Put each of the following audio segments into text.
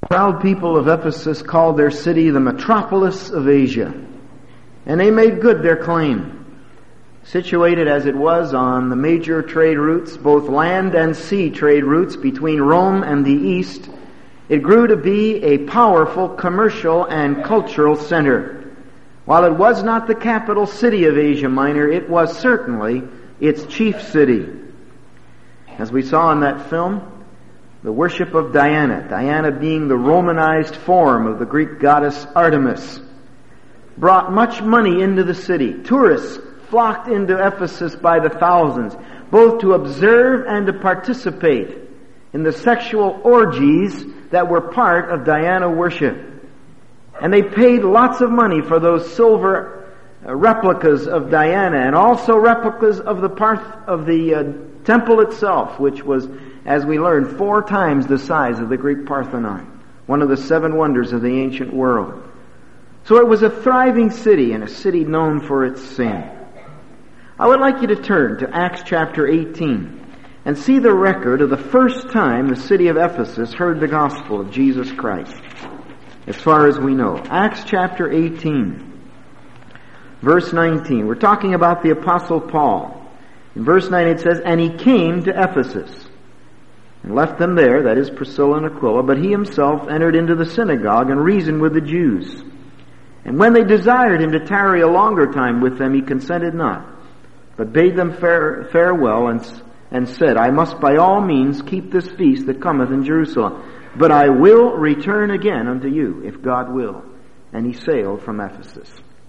Proud people of Ephesus called their city the metropolis of Asia, and they made good their claim. Situated as it was on the major trade routes, both land and sea trade routes between Rome and the East, it grew to be a powerful commercial and cultural center. While it was not the capital city of Asia Minor, it was certainly its chief city. As we saw in that film, the worship of Diana being the Romanized form of the Greek goddess Artemis, brought much money into the city. Tourists flocked into Ephesus by the thousands, both to observe and to participate in the sexual orgies that were part of Diana worship. And they paid lots of money for those silver replicas of Diana, and also replicas of the temple itself, which was, as we learned, 4 times the size of the Greek Parthenon, one of the 7 wonders of the ancient world. So it was a thriving city, and a city known for its sin. I would like you to turn to Acts chapter 18 and see the record of the first time the city of Ephesus heard the gospel of Jesus Christ, as far as we know. Acts chapter 18, verse 19. We're talking about the Apostle Paul. In verse 9 it says, "And he came to Ephesus, and left them there," that is Priscilla and Aquila, "but he himself entered into the synagogue and reasoned with the Jews. And when they desired him to tarry a longer time with them, he consented not, but bade them farewell, and said, I must by all means keep this feast that cometh in Jerusalem, but I will return again unto you, if God will. And he sailed from Ephesus."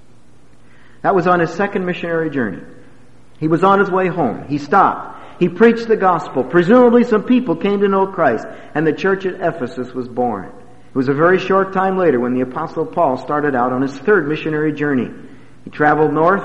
That was on his second missionary journey. He was on his way home. He stopped. He preached the gospel. Presumably some people came to know Christ, and the church at Ephesus was born. It was a very short time later when the Apostle Paul started out on his third missionary journey. He traveled north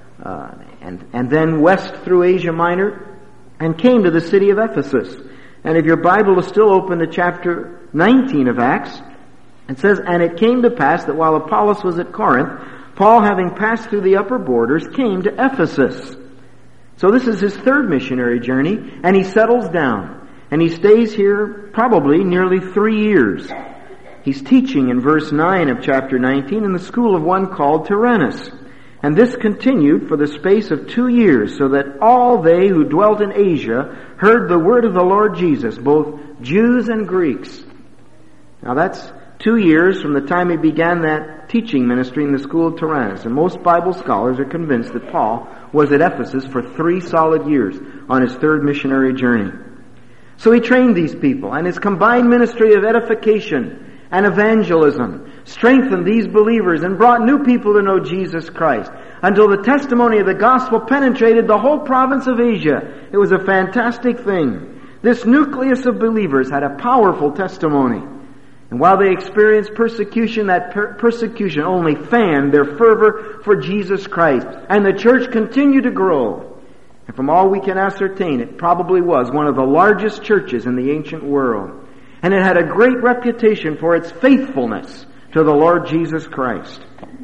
and then west through Asia Minor and came to the city of Ephesus. And if your Bible is still open to chapter 19 of Acts, it says, "And it came to pass that while Apollos was at Corinth, Paul, having passed through the upper borders, came to Ephesus." So this is his third missionary journey, and he settles down. And he stays here probably nearly 3 years. He's teaching in verse 9 of chapter 19 in the school of one called Tyrannus. And this continued for the space of 2 years, so that all they who dwelt in Asia heard the word of the Lord Jesus, both Jews and Greeks. Now that's 2 years from the time he began that teaching ministry in the school of Tyrannus. And most Bible scholars are convinced that Paul was at Ephesus for 3 solid years on his third missionary journey. So he trained these people, and his combined ministry of edification and evangelism strengthened these believers and brought new people to know Jesus Christ, until the testimony of the gospel penetrated the whole province of Asia. It was a fantastic thing. This nucleus of believers had a powerful testimony. And while they experienced persecution, that persecution only fanned their fervor for Jesus Christ. And the church continued to grow. And from all we can ascertain, it probably was one of the largest churches in the ancient world. And it had a great reputation for its faithfulness to the Lord Jesus Christ.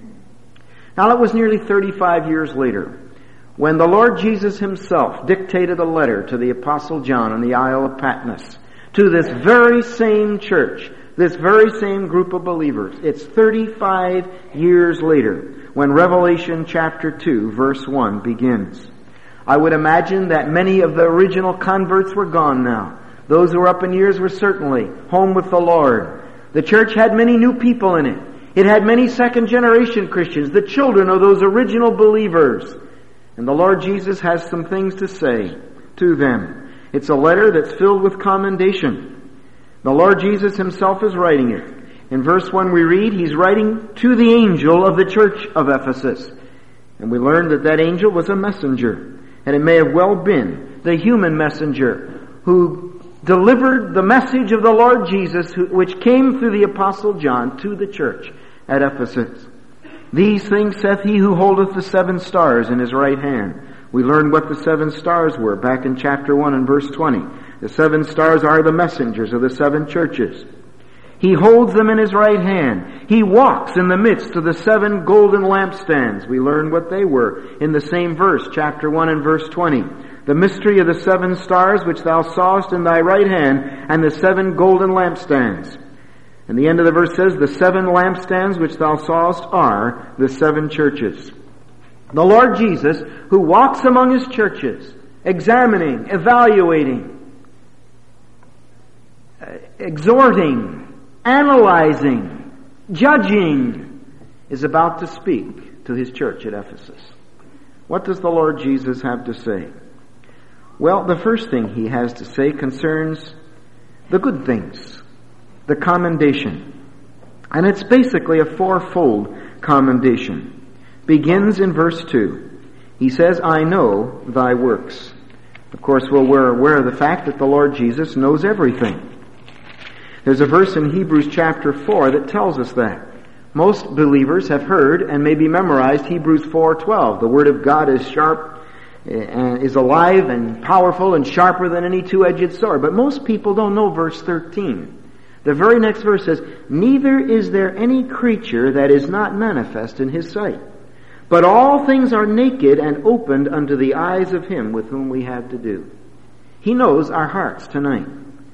Now it was nearly 35 years later when the Lord Jesus himself dictated a letter to the Apostle John on the Isle of Patmos to this very same church, this very same group of believers. It's 35 years later when Revelation chapter 2 verse 1 begins. I would imagine that many of the original converts were gone now. Those who were up in years were certainly home with the Lord. The church had many new people in it. It had many second-generation Christians, the children of those original believers. And the Lord Jesus has some things to say to them. It's a letter that's filled with commendation. The Lord Jesus himself is writing it. In verse 1 we read, he's writing to the angel of the church of Ephesus. And we learned that that angel was a messenger. And it may have well been the human messenger who delivered the message of the Lord Jesus, which came through the Apostle John to the church at Ephesus. These things saith he who holdeth the 7 stars in his right hand. We learned what the 7 stars were back in chapter 1 and verse 20. The 7 stars are the messengers of the 7 churches. He holds them in his right hand. He walks in the midst of the 7 golden lampstands. We learned what they were in the same verse, chapter 1 and verse 20. The mystery of the 7 stars which thou sawest in thy right hand, and the 7 golden lampstands. And the end of the verse says, the 7 lampstands which thou sawest are the 7 churches. The Lord Jesus, who walks among His churches, examining, evaluating, exhorting, analyzing, judging, is about to speak to His church at Ephesus. What does the Lord Jesus have to say? Well, the first thing He has to say concerns the good things, the commendation. And it's basically a fourfold commendation. Begins in verse 2. He says, I know thy works. Of course, we're aware of the fact that the Lord Jesus knows everything. There's a verse in Hebrews chapter 4 that tells us that. Most believers have heard and maybe memorized Hebrews 4:12. The Word of God is sharp and is alive and powerful and sharper than any two-edged sword. But most people don't know verse 13. The very next verse says, neither is there any creature that is not manifest in His sight. But all things are naked and opened unto the eyes of Him with whom we have to do. He knows our hearts tonight.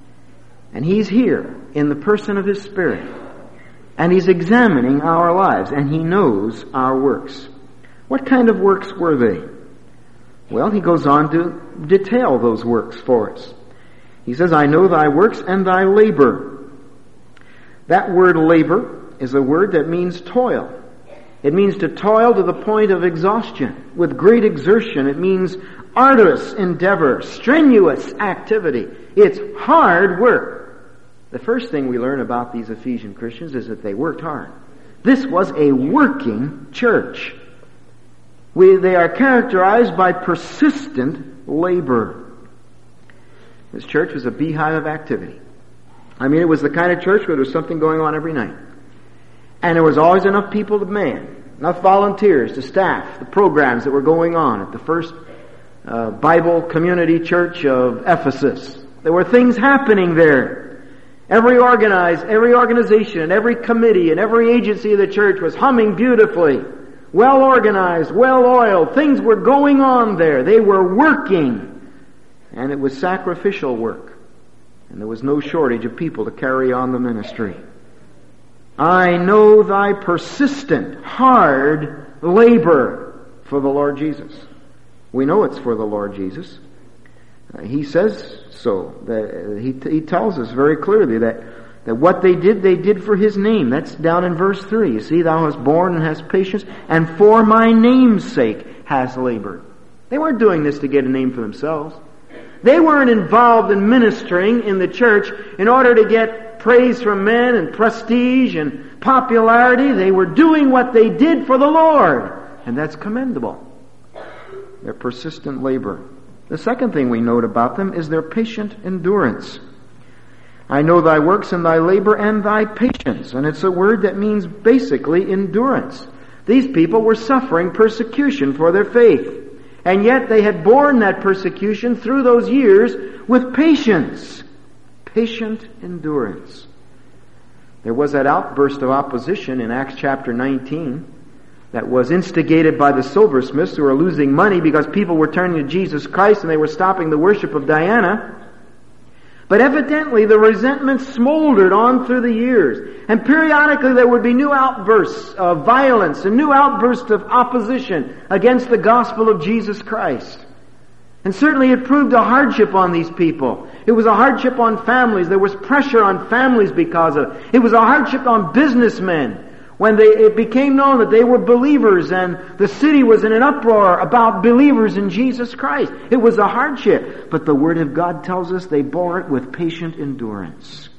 And He's here in the person of His Spirit. And He's examining our lives. And He knows our works. What kind of works were they? Well, He goes on to detail those works for us. He says, I know thy works and thy labor. That word labor is a word that means toil. It means to toil to the point of exhaustion, with great exertion. It means arduous endeavor, strenuous activity. It's hard work. The first thing we learn about these Ephesian Christians is that they worked hard. This was a working church. They are characterized by persistent labor. This church was a beehive of activity. I mean, it was the kind of church where there was something going on every night. And there was always enough people to man, enough volunteers to staff the programs that were going on at the First Bible Community Church of Ephesus. There were things happening there. Every organization, and every committee, and every agency of the church was humming beautifully. Well organized, well oiled. Things were going on there. They were working. And it was sacrificial work. And there was no shortage of people to carry on the ministry. I know thy persistent, hard labor for the Lord Jesus. We know it's for the Lord Jesus. He says so. He tells us very clearly that what they did for His name. That's down in verse 3. You see, thou hast borne and hast patience, and for my name's sake hast labored. They weren't doing this to get a name for themselves. They weren't involved in ministering in the church in order to get praise from men and prestige and popularity. They were doing what they did for the Lord. And that's commendable. Their persistent labor. The second thing we note about them is their patient endurance. I know thy works and thy labor and thy patience. And it's a word that means basically endurance. These people were suffering persecution for their faith. And yet they had borne that persecution through those years with patience. Patient endurance. There was that outburst of opposition in Acts chapter 19 that was instigated by the silversmiths who were losing money because people were turning to Jesus Christ and they were stopping the worship of Diana. But evidently the resentment smoldered on through the years. And periodically there would be new outbursts of violence and new outbursts of opposition against the gospel of Jesus Christ. And certainly it proved a hardship on these people. It was a hardship on families. There was pressure on families because of it. It was a hardship on businessmen when it became known that they were believers and the city was in an uproar about believers in Jesus Christ. It was a hardship. But the Word of God tells us they bore it with patient endurance.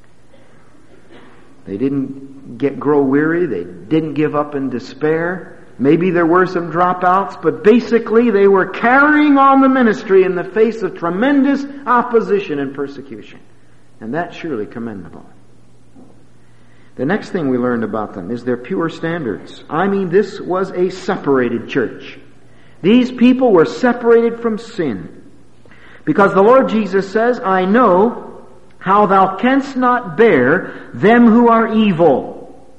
They didn't grow weary. They didn't give up in despair. Maybe there were some dropouts, but basically they were carrying on the ministry in the face of tremendous opposition and persecution. And that's surely commendable. The next thing we learned about them is their pure standards. I mean, this was a separated church. These people were separated from sin. Because the Lord Jesus says, I know how thou canst not bear them who are evil.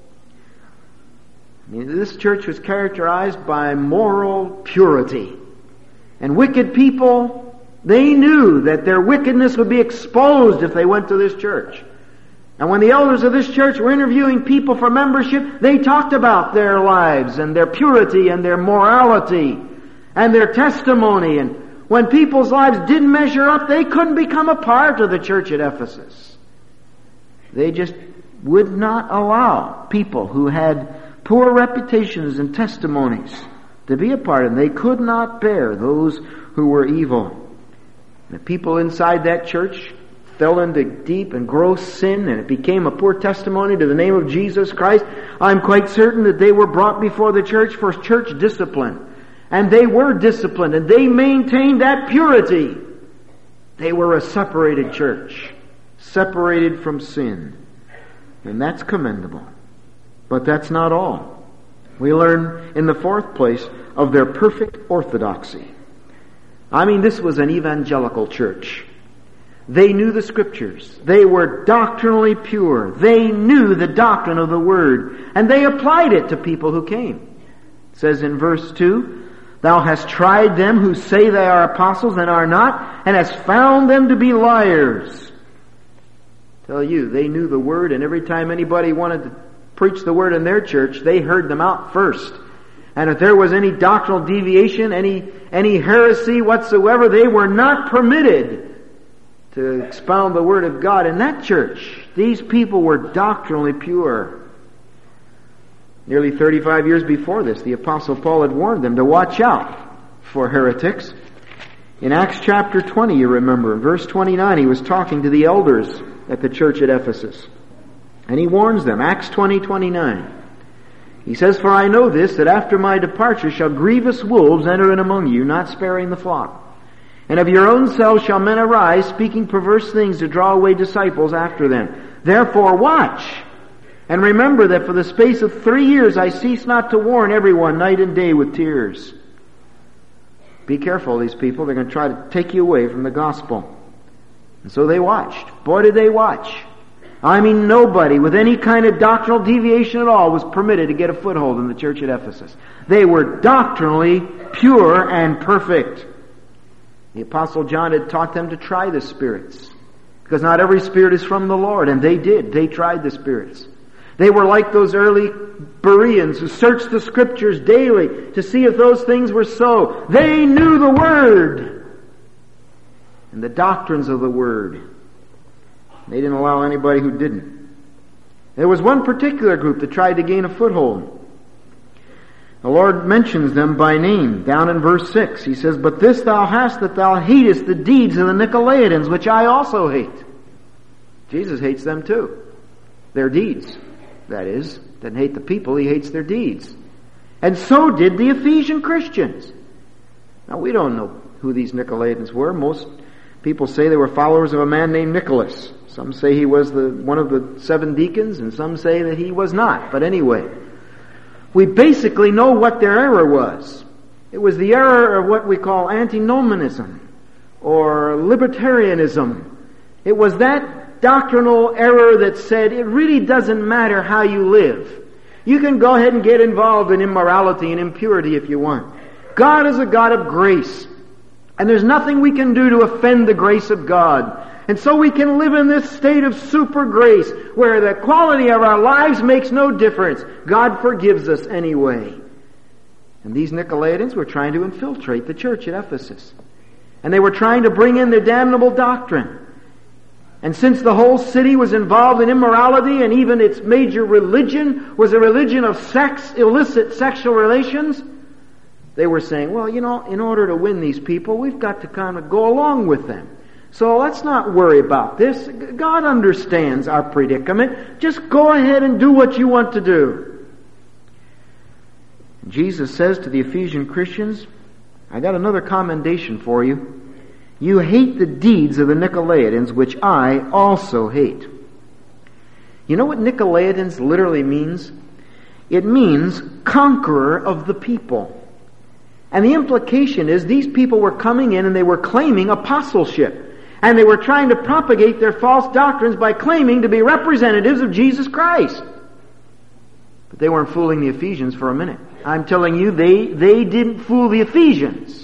I mean, this church was characterized by moral purity. And wicked people, they knew that their wickedness would be exposed if they went to this church. And when the elders of this church were interviewing people for membership, they talked about their lives and their purity and their morality and their testimony. And when people's lives didn't measure up, they couldn't become a part of the church at Ephesus. They just would not allow people who had poor reputations and testimonies to be a part of them. They could not bear those who were evil. The people inside that church fell into deep and gross sin, and it became a poor testimony to the name of Jesus Christ. I'm quite certain that they were brought before the church for church discipline. And they were disciplined, and they maintained that purity. They were a separated church, separated from sin. And that's commendable. But that's not all. We learn in the fourth place of their perfect orthodoxy. I mean, this was an evangelical church. They knew the Scriptures. They were doctrinally pure. They knew the doctrine of the Word. And they applied it to people who came. It says in verse 2, Thou hast tried them who say they are apostles and are not, and hast found them to be liars. Tell you, they knew the Word, and every time anybody wanted to preach the Word in their church, they heard them out first. And if there was any doctrinal deviation, any heresy whatsoever, they were not permitted to expound the Word of God in that church. These people were doctrinally pure. Nearly 35 years before this, the Apostle Paul had warned them to watch out for heretics. In Acts chapter 20, you remember, in verse 29, he was talking to the elders at the church at Ephesus. And he warns them, Acts 20:29. He says, For I know this, that after my departure shall grievous wolves enter in among you, not sparing the flock. And of your own selves shall men arise, speaking perverse things to draw away disciples after them. Therefore watch, and remember that for the space of 3 years I cease not to warn everyone night and day with tears. Be careful, these people. They're going to try to take you away from the gospel. And so they watched. Boy, did they watch. I mean, nobody with any kind of doctrinal deviation at all was permitted to get a foothold in the church at Ephesus. They were doctrinally pure and perfect. The Apostle John had taught them to try the spirits, because not every spirit is from the Lord, and they did. They tried the spirits. They were like those early Bereans who searched the Scriptures daily to see if those things were so. They knew the Word and the doctrines of the Word. They didn't allow anybody who didn't. There was one particular group that tried to gain a foothold. The Lord mentions them by name down in verse 6. He says, But this thou hast, that thou hatest the deeds of the Nicolaitans, which I also hate. Jesus hates them too. Their deeds. That is, doesn't hate the people, he hates their deeds. And so did the Ephesian Christians. Now we don't know who these Nicolaitans were. Most people say they were followers of a man named Nicholas. Some say he was one of the 7 deacons, and some say that he was not. But anyway, we basically know what their error was. It was the error of what we call antinomianism or libertarianism. It was that doctrinal error that said it really doesn't matter how you live. You can go ahead and get involved in immorality and impurity if you want. God is a God of grace. And there's nothing we can do to offend the grace of God. And so we can live in this state of super grace where the quality of our lives makes no difference. God forgives us anyway. And these Nicolaitans were trying to infiltrate the church at Ephesus. And they were trying to bring in their damnable doctrine. And since the whole city was involved in immorality, and even its major religion was a religion of sex, illicit sexual relations, they were saying, well, in order to win these people, we've got to kind of go along with them. So let's not worry about this. God understands our predicament. Just go ahead and do what you want to do. Jesus says to the Ephesian Christians, I got another commendation for you. You hate the deeds of the Nicolaitans, which I also hate. You know what Nicolaitans literally means? It means conqueror of the people. And the implication is these people were coming in and they were claiming apostleship. And they were trying to propagate their false doctrines by claiming to be representatives of Jesus Christ. But they weren't fooling the Ephesians for a minute. I'm telling you, they didn't fool the Ephesians.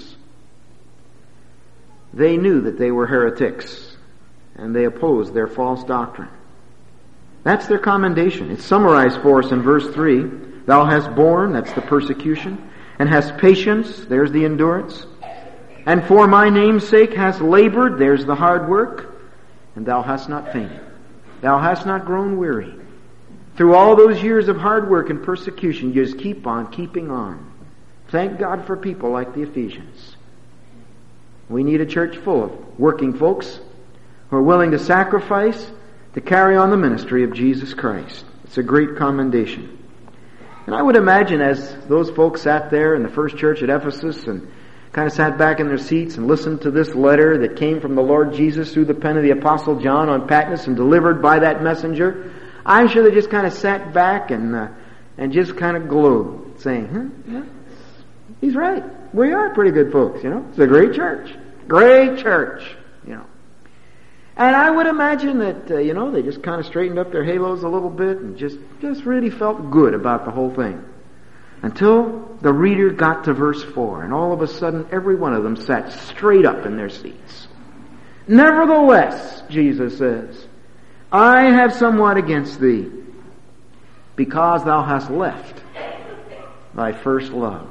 They knew that they were heretics, and they opposed their false doctrine. That's their commendation. It's summarized for us in verse 3. Thou hast borne, that's the persecution, and hast patience, there's the endurance. And for my name's sake hast labored, there's the hard work, and thou hast not fainted. Thou hast not grown weary. Through all those years of hard work and persecution, you just keep on keeping on. Thank God for people like the Ephesians. We need a church full of working folks who are willing to sacrifice to carry on the ministry of Jesus Christ. It's a great commendation. And I would imagine as those folks sat there in the first church at Ephesus and kind of sat back in their seats and listened to this letter that came from the Lord Jesus through the pen of the Apostle John on Patmos and delivered by that messenger, I'm sure they just kind of sat back and just kind of glowed, saying, yeah, he's right. We are pretty good folks, It's a great church. Great church, And I would imagine that, they just kind of straightened up their halos a little bit and just really felt good about the whole thing. Until the reader got to verse 4, and all of a sudden every one of them sat straight up in their seats. Nevertheless, Jesus says, I have somewhat against thee, because thou hast left thy first love.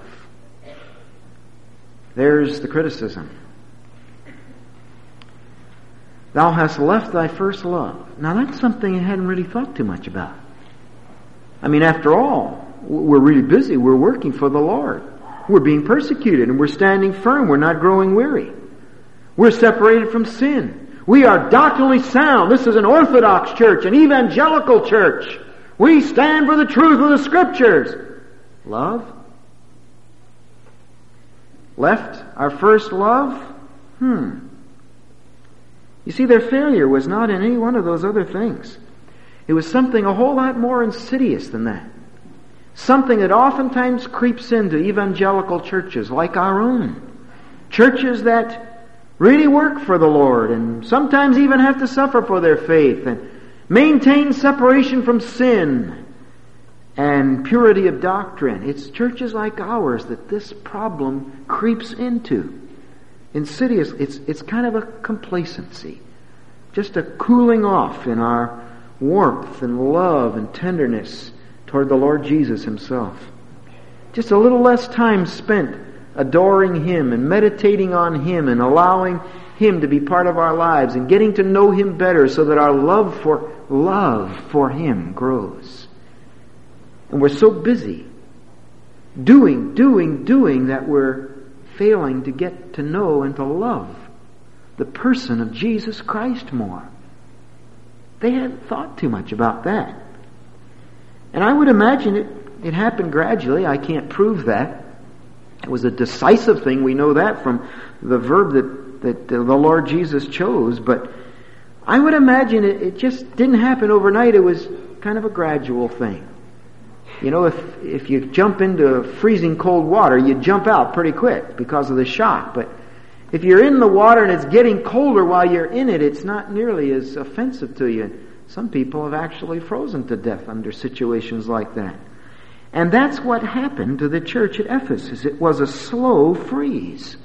There's the criticism. Thou hast left thy first love. Now that's something I hadn't really thought too much about. I mean, after all, we're really busy. We're working for the Lord. We're being persecuted and we're standing firm. We're not growing weary. We're separated from sin. We are doctrinally sound. This is an Orthodox church, an evangelical church. We stand for the truth of the Scriptures. Love? Left our first love? You see, their failure was not in any one of those other things. It was something a whole lot more insidious than that. Something that oftentimes creeps into evangelical churches like our own. Churches that really work for the Lord and sometimes even have to suffer for their faith and maintain separation from sin and purity of doctrine. It's churches like ours that this problem creeps into. Insidious. It's kind of a complacency. Just a cooling off in our warmth and love and tenderness toward the Lord Jesus Himself. Just a little less time spent adoring Him and meditating on Him and allowing Him to be part of our lives and getting to know Him better so that our love for Him grows. And we're so busy doing that we're failing to get to know and to love the person of Jesus Christ more. They hadn't thought too much about that. And I would imagine it happened gradually. I can't prove that. It was a decisive thing. We know that from the verb that the Lord Jesus chose. But I would imagine it just didn't happen overnight. It was kind of a gradual thing. If you jump into freezing cold water, you jump out pretty quick because of the shock. But if you're in the water and it's getting colder while you're in it, it's not nearly as offensive to you. Some people have actually frozen to death under situations like that. And that's what happened to the church at Ephesus. It was a slow freeze.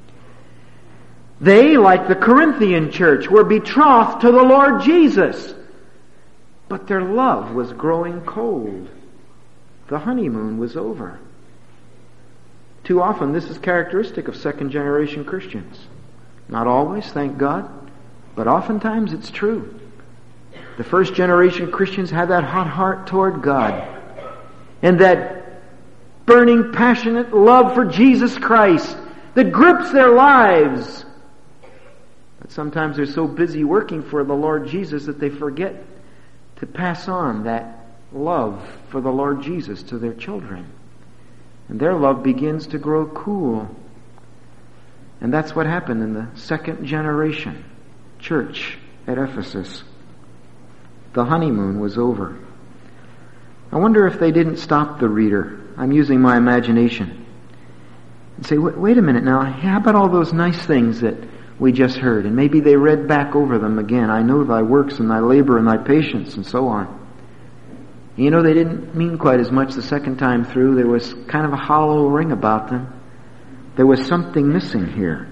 They, like the Corinthian church, were betrothed to the Lord Jesus. But their love was growing cold. The honeymoon was over. Too often this is characteristic of second generation Christians. Not always, thank God, but oftentimes it's true. The first generation Christians have that hot heart toward God and that burning, passionate love for Jesus Christ that grips their lives. But sometimes they're so busy working for the Lord Jesus that they forget to pass on that love for the Lord Jesus to their children. And their love begins to grow cool. And that's what happened in the second generation church at Ephesus. The honeymoon was over. I wonder if they didn't stop the reader. I'm using my imagination. And say, wait a minute now, how about all those nice things that we just heard? And maybe they read back over them again. I know thy works and thy labor and thy patience and so on. They didn't mean quite as much the second time through. There was kind of a hollow ring about them. There was something missing here.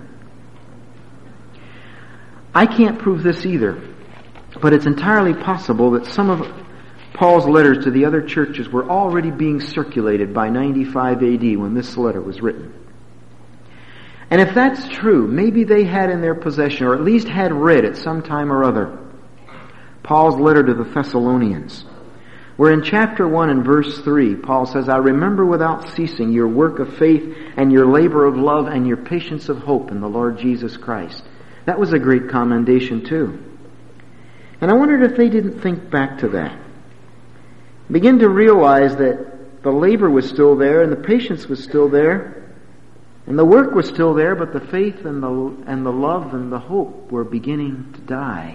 I can't prove this either, but it's entirely possible that some of Paul's letters to the other churches were already being circulated by 95 AD when this letter was written. And if that's true, maybe they had in their possession, or at least had read at some time or other, Paul's letter to the Thessalonians, where in chapter 1 and verse 3, Paul says, I remember without ceasing your work of faith and your labor of love and your patience of hope in the Lord Jesus Christ. That was a great commendation too. And I wondered if they didn't think back to that. Begin to realize that the labor was still there and the patience was still there and the work was still there, but the faith and the love and the hope were beginning to die.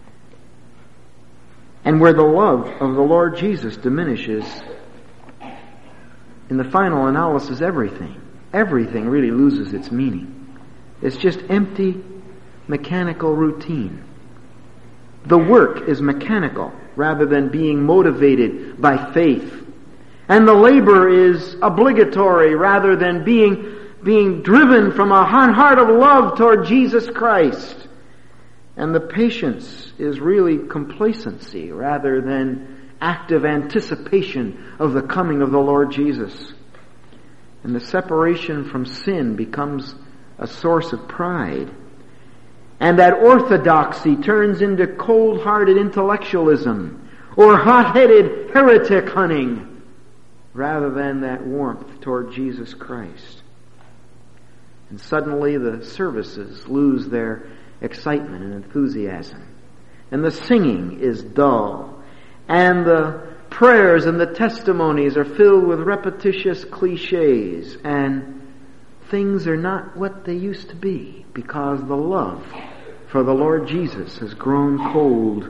And where the love of the Lord Jesus diminishes, in the final analysis, everything really loses its meaning. It's just empty, mechanical routine. The work is mechanical rather than being motivated by faith. And the labor is obligatory rather than being driven from a heart of love toward Jesus Christ. And the patience is really complacency rather than active anticipation of the coming of the Lord Jesus. And the separation from sin becomes a source of pride. And that orthodoxy turns into cold-hearted intellectualism or hot-headed heretic hunting rather than that warmth toward Jesus Christ. And suddenly the services lose their excitement and enthusiasm. And the singing is dull. And the prayers and the testimonies are filled with repetitious cliches. And things are not what they used to be because the love for the Lord Jesus has grown cold.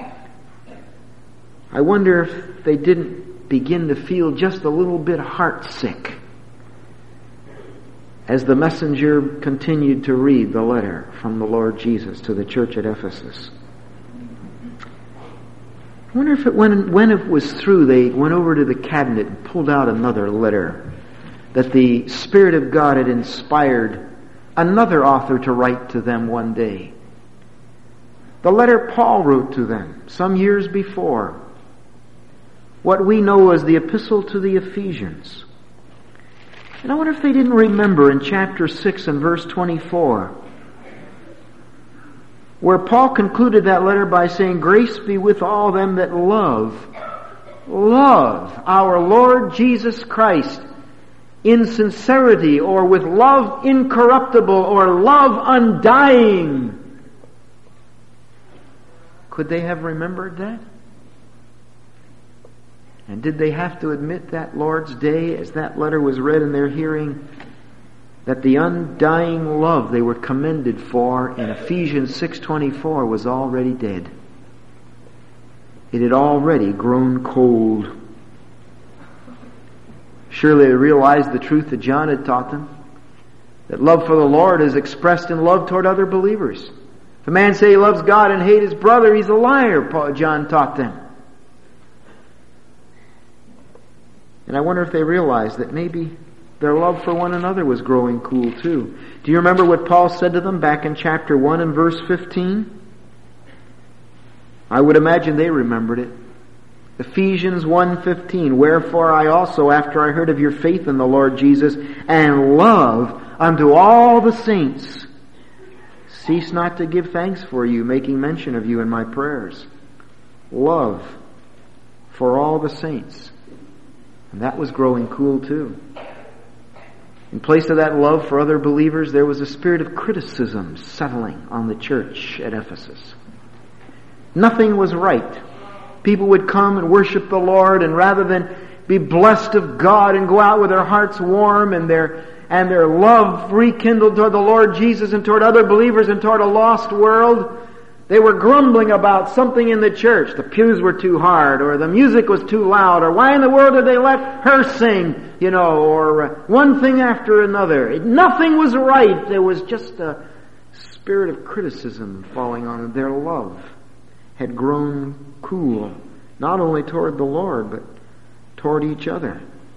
I wonder if they didn't begin to feel just a little bit heartsick as the messenger continued to read the letter from the Lord Jesus to the church at Ephesus. I wonder if when it was through, they went over to the cabinet and pulled out another letter that the Spirit of God had inspired another author to write to them one day. The letter Paul wrote to them some years before. What we know as the Epistle to the Ephesians. And I wonder if they didn't remember in chapter 6 and verse 24, where Paul concluded that letter by saying, Grace be with all them that love our Lord Jesus Christ in sincerity, or with love incorruptible, or love undying. Could they have remembered that? And did they have to admit that Lord's Day, as that letter was read in their hearing, that the undying love they were commended for in Ephesians 6:24 was already dead? It had already grown cold. Surely they realized the truth that John had taught them, that love for the Lord is expressed in love toward other believers. If a man say he loves God and hate his brother, he's a liar, John taught them. And I wonder if they realized that maybe their love for one another was growing cool too. Do you remember what Paul said to them back in chapter 1 and verse 15? I would imagine they remembered it. Ephesians 1:15, Wherefore I also, after I heard of your faith in the Lord Jesus and love unto all the saints, cease not to give thanks for you, making mention of you in my prayers. Love for all the saints. And that was growing cool too. In place of that love for other believers, there was a spirit of criticism settling on the church at Ephesus. Nothing was right. People would come and worship the Lord, and rather than be blessed of God and go out with their hearts warm and their love rekindled toward the Lord Jesus and toward other believers and toward a lost world, they were grumbling about something in the church. The pews were too hard, or the music was too loud, or why in the world did they let her sing, or one thing after another. Nothing was right. There was just a spirit of criticism falling on them. Their love had grown cool, not only toward the Lord, but toward each other.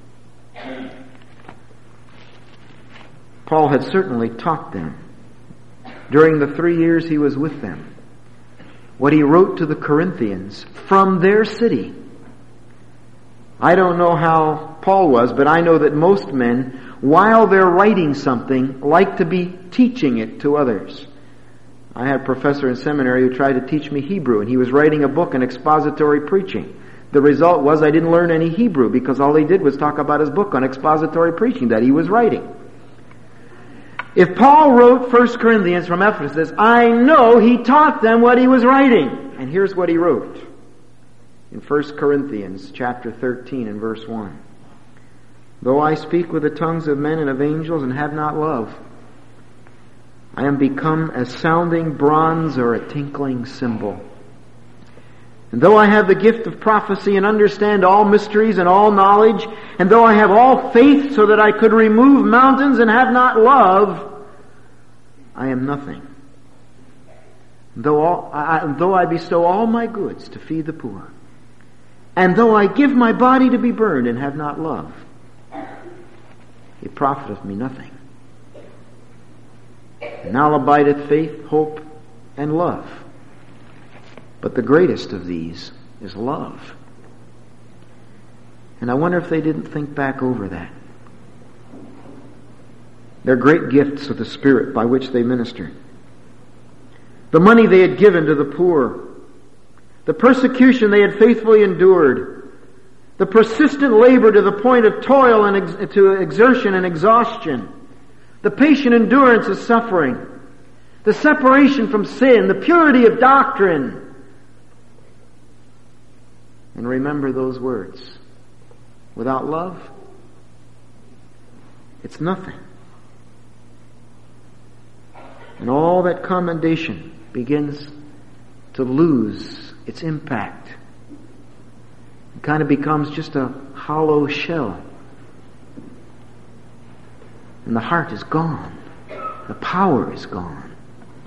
Paul had certainly taught them during the 3 years he was with them what he wrote to the Corinthians from their city I don't know how Paul was, but I know that most men, while they're writing something, like to be teaching it to others. I had a professor in seminary who tried to teach me Hebrew, and he was writing a book on expository preaching. The result was I didn't learn any Hebrew because all he did was talk about his book on expository preaching that he was writing. If Paul wrote 1 Corinthians from Ephesus, I know he taught them what he was writing. And here's what he wrote in 1 Corinthians chapter 13 and verse 1. Though I speak with the tongues of men and of angels and have not love, I am become as sounding bronze or a tinkling cymbal. And though I have the gift of prophecy and understand all mysteries and all knowledge, and though I have all faith so that I could remove mountains and have not love, I am nothing. Though I bestow all my goods to feed the poor, and though I give my body to be burned and have not love, it profiteth me nothing. And now abideth faith, hope, and love. But the greatest of these is love. And I wonder if they didn't think back over that. They're great gifts of the Spirit by which they ministered. The money they had given to the poor. The persecution they had faithfully endured. The persistent labor to the point of toil and to exertion and exhaustion. The patient endurance of suffering. The separation from sin. The purity of doctrine. And remember those words. Without love, it's nothing. And all that commendation begins to lose its impact. It kind of becomes just a hollow shell. And the heart is gone. The power is gone.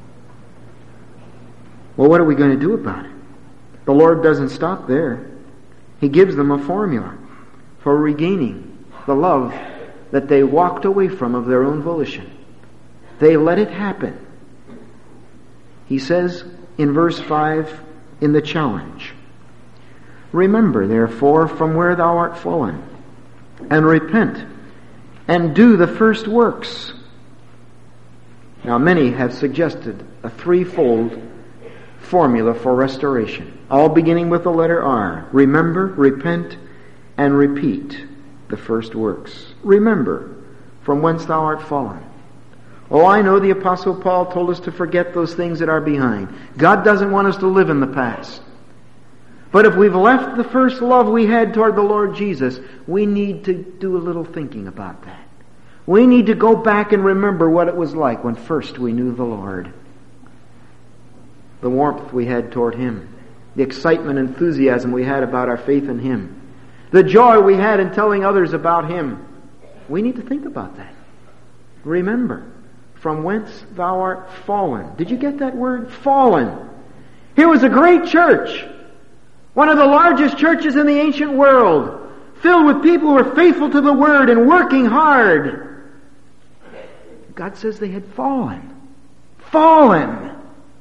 Well, what are we going to do about it? The Lord doesn't stop there. He gives them a formula for regaining the love that they walked away from of their own volition. They let it happen. He says in verse 5 in the challenge, remember therefore from where thou art fallen, and repent, and do the first works. Now many have suggested a threefold formula for restoration, all beginning with the letter R. Remember, repent, and repeat the first works. Remember from whence thou art fallen. Oh, I know the Apostle Paul told us to forget those things that are behind. God doesn't want us to live in the past. But if we've left the first love we had toward the Lord Jesus, we need to do a little thinking about that. We need to go back and remember what it was like when first we knew the Lord. The warmth we had toward Him. The excitement and enthusiasm we had about our faith in Him. The joy we had in telling others about Him. We need to think about that. Remember, from whence thou art fallen. Did you get that word? Fallen. Here was a great church. One of the largest churches in the ancient world. Filled with people who were faithful to the Word and working hard. God says they had fallen. Fallen.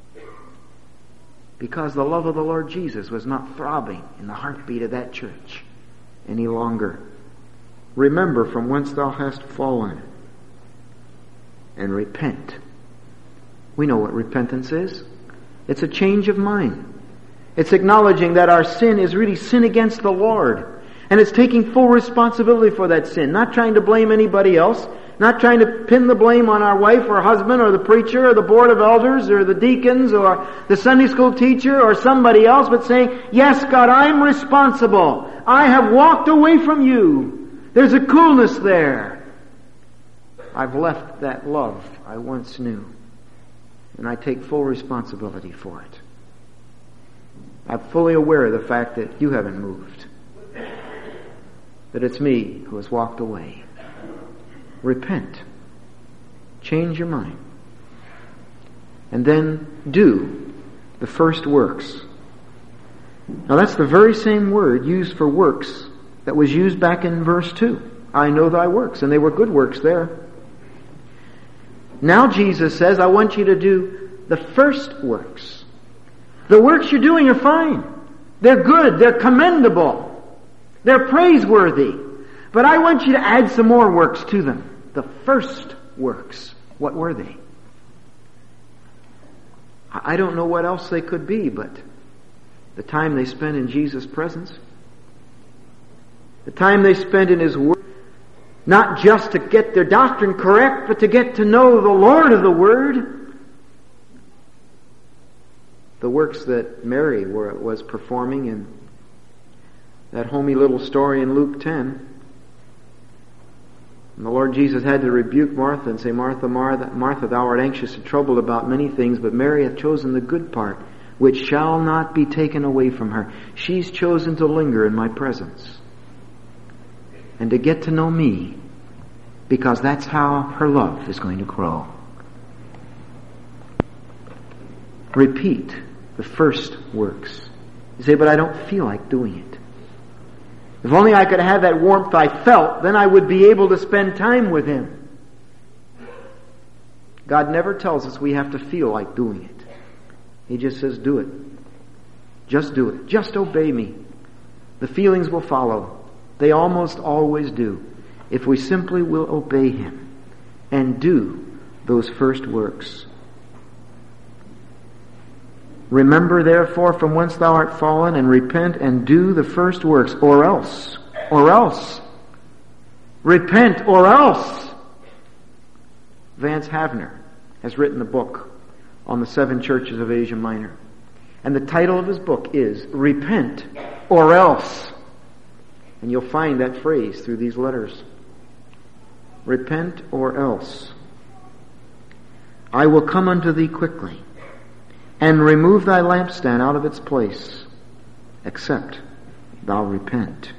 Because the love of the Lord Jesus was not throbbing in the heartbeat of that church any longer. Remember from whence thou hast fallen, and repent. We know what repentance is. It's a change of mind. It's acknowledging that our sin is really sin against the Lord. And it's taking full responsibility for that sin. Not trying to blame anybody else. Not trying to pin the blame on our wife or husband or the preacher or the board of elders or the deacons or the Sunday school teacher or somebody else, but saying, yes, God, I'm responsible. I have walked away from you. There's a coolness there. I've left that love I once knew. And I take full responsibility for it. I'm fully aware of the fact that you haven't moved. That it's me who has walked away. Repent. Change your mind. And then do the first works. Now that's the very same word used for works that was used back in verse 2. I know thy works. And they were good works there. Now Jesus says, I want you to do the first works. The works you're doing are fine. They're good. They're commendable. They're praiseworthy. But I want you to add some more works to them. The first works. What were they? I don't know what else they could be, but the time they spent in Jesus' presence, the time they spent in His Word, not just to get their doctrine correct, but to get to know the Lord of the Word. The works that Mary was performing in that homey little story in Luke 10. And the Lord Jesus had to rebuke Martha and say, Martha, Martha, thou art anxious and troubled about many things, but Mary hath chosen the good part, which shall not be taken away from her. She's chosen to linger in my presence and to get to know me, because that's how her love is going to grow. Repeat the first works. You say, but I don't feel like doing it. If only I could have that warmth I felt, then I would be able to spend time with Him. God never tells us we have to feel like doing it. He just says, do it. Just do it. Just obey me. The feelings will follow. They almost always do. If we simply will obey Him and do those first works. Remember therefore from whence thou art fallen, and repent and do the first works, or else. Repent or else. Vance Havner has written a book on the 7 churches of Asia Minor. And the title of his book is Repent or Else. And you'll find that phrase through these letters. Repent or else. I will come unto thee quickly, and remove thy lampstand out of its place, except thou repent.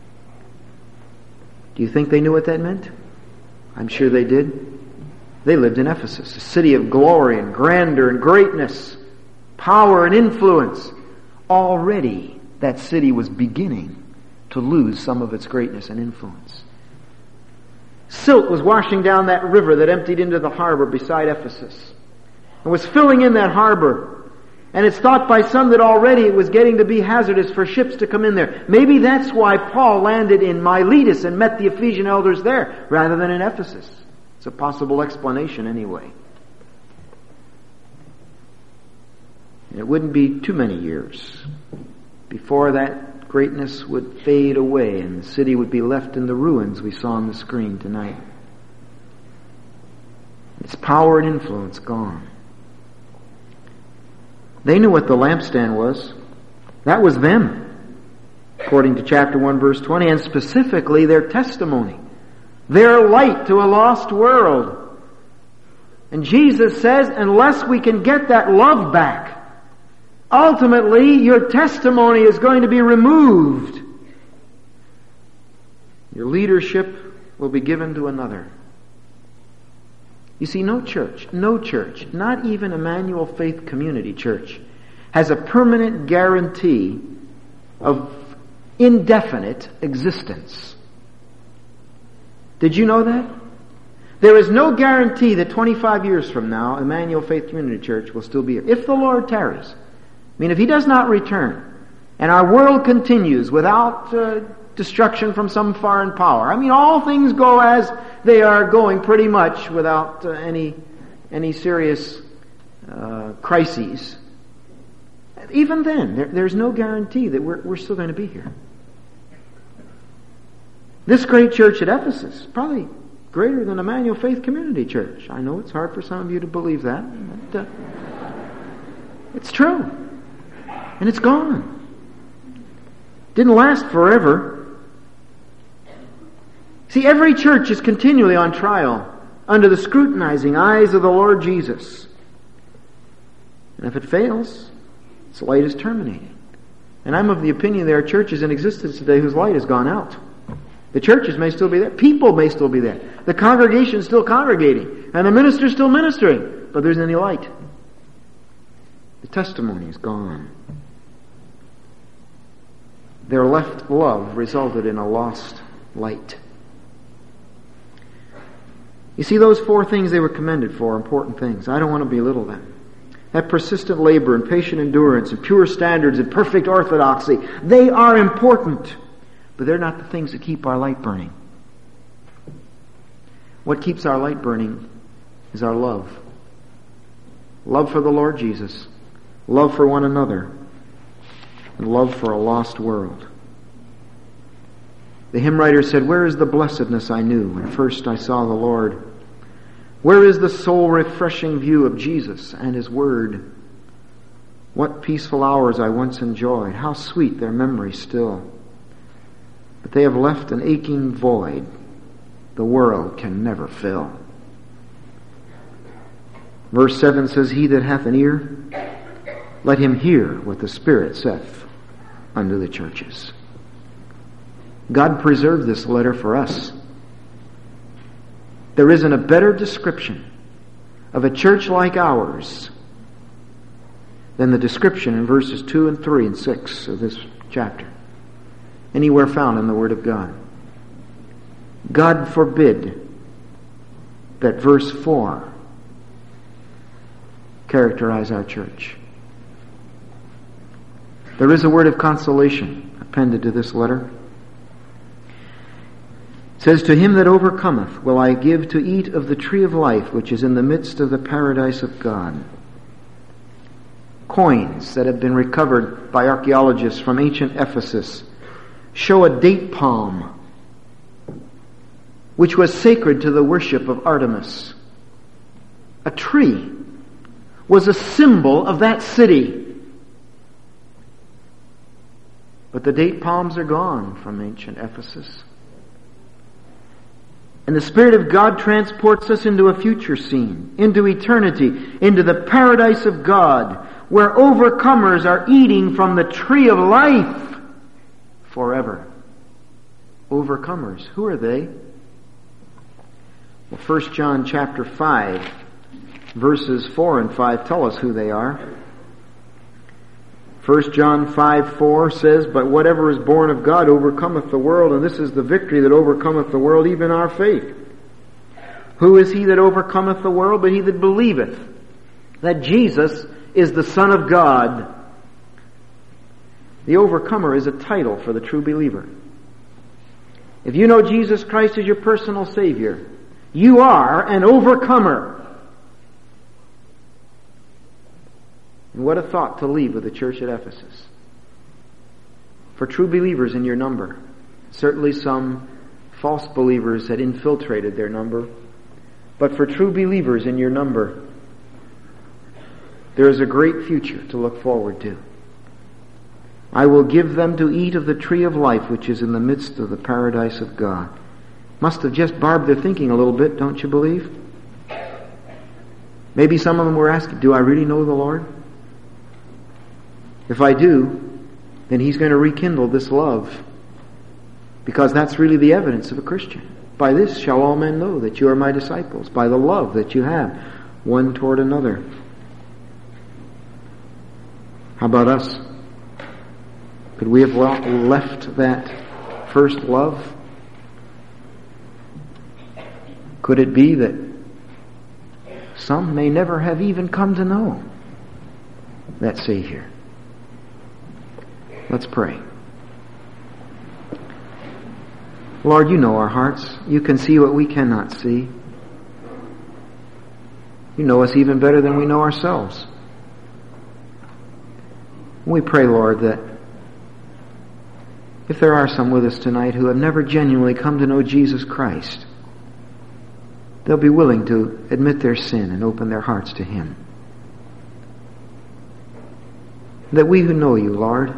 Do you think they knew what that meant? I'm sure they did. They lived in Ephesus, a city of glory and grandeur and greatness, power and influence. Already that city was beginning to lose some of its greatness and influence. Silt was washing down that river that emptied into the harbor beside Ephesus, and was filling in that harbor. And it's thought by some that already it was getting to be hazardous for ships to come in there. Maybe that's why Paul landed in Miletus and met the Ephesian elders there rather than in Ephesus. It's a possible explanation anyway. And it wouldn't be too many years before that greatness would fade away and the city would be left in the ruins we saw on the screen tonight. Its power and influence gone. They knew what the lampstand was. That was them, according to chapter 1, verse 20, and specifically their testimony, their light to a lost world. And Jesus says, unless we can get that love back, ultimately your testimony is going to be removed. Your leadership will be given to another. You see, no church, not even Emmanuel Faith Community Church, has a permanent guarantee of indefinite existence. Did you know that? There is no guarantee that 25 years from now, Emmanuel Faith Community Church will still be here. If the Lord tarries. I mean, if He does not return, and our world continues without destruction from some foreign power. I mean, all things go as they are going pretty much without any serious crises. Even then, there's no guarantee that we're still going to be here. This great church at Ephesus, probably greater than Emmanuel Faith Community Church. I know it's hard for some of you to believe that, but it's true. And it's gone. Didn't last forever. See, every church is continually on trial under the scrutinizing eyes of the Lord Jesus. And if it fails, its light is terminated. And I'm of the opinion there are churches in existence today whose light has gone out. The churches may still be there. People may still be there. The congregation is still congregating. And the minister is still ministering. But there isn't any light. The testimony is gone. Their left love resulted in a lost light. You see, those 4 things they were commended for are important things. I don't want to belittle them. That persistent labor and patient endurance and pure standards and perfect orthodoxy, they are important. but they're not the things that keep our light burning. What keeps our light burning is our love. Love for the Lord Jesus, love for one another, and love for a lost world. The hymn writer said, "Where is the blessedness I knew when first I saw the Lord? Where is the soul-refreshing view of Jesus and His Word? What peaceful hours I once enjoyed, how sweet their memory still. But they have left an aching void the world can never fill." Verse 7 says, "He that hath an ear, let him hear what the Spirit saith unto the churches." God preserved this letter for us. There isn't a better description of a church like ours than the description in verses 2 and 3 and 6 of this chapter, anywhere found in the Word of God. God forbid that verse 4 characterize our church. There is a word of consolation appended to this letter. It says, "To him that overcometh will I give to eat of the tree of life, which is in the midst of the paradise of God." Coins that have been recovered by archaeologists from ancient Ephesus show a date palm, which was sacred to the worship of Artemis. A tree was a symbol of that city. But the date palms are gone from ancient Ephesus. And the Spirit of God transports us into a future scene, into eternity, into the paradise of God, where overcomers are eating from the tree of life forever. Overcomers, who are they? Well, 1 John chapter 5, verses 4 and 5 tell us who they are. 1 John 5:4 says, "But whatever is born of God overcometh the world, and this is the victory that overcometh the world, even our faith. Who is he that overcometh the world? But he that believeth that Jesus is the Son of God." The overcomer is a title for the true believer. If you know Jesus Christ as your personal Savior, you are an overcomer. And what a thought to leave with the church at Ephesus. For true believers in your number, certainly some false believers had infiltrated their number, but for true believers in your number, there is a great future to look forward to. "I will give them to eat of the tree of life, which is in the midst of the paradise of God." Must have just barbed their thinking a little bit, don't you believe? Maybe some of them were asking, do I really know the Lord? If I do, then He's going to rekindle this love, because that's really the evidence of a Christian. "By this shall all men know that you are my disciples, by the love that you have one toward another." How about us? Could we have left that first love? Could it be that some may never have even come to know that Savior? Let's pray. Lord, you know our hearts. You can see what we cannot see. You know us even better than we know ourselves. We pray, Lord, that if there are some with us tonight who have never genuinely come to know Jesus Christ, they'll be willing to admit their sin and open their hearts to Him. That we who know you, Lord,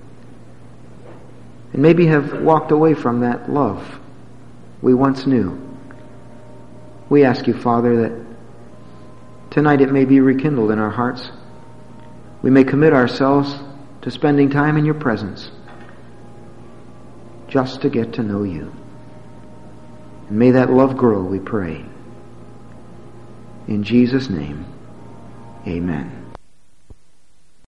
and maybe have walked away from that love we once knew, we ask you, Father, that tonight it may be rekindled in our hearts. We may commit ourselves to spending time in your presence just to get to know you. And may that love grow, we pray. In Jesus' name, amen.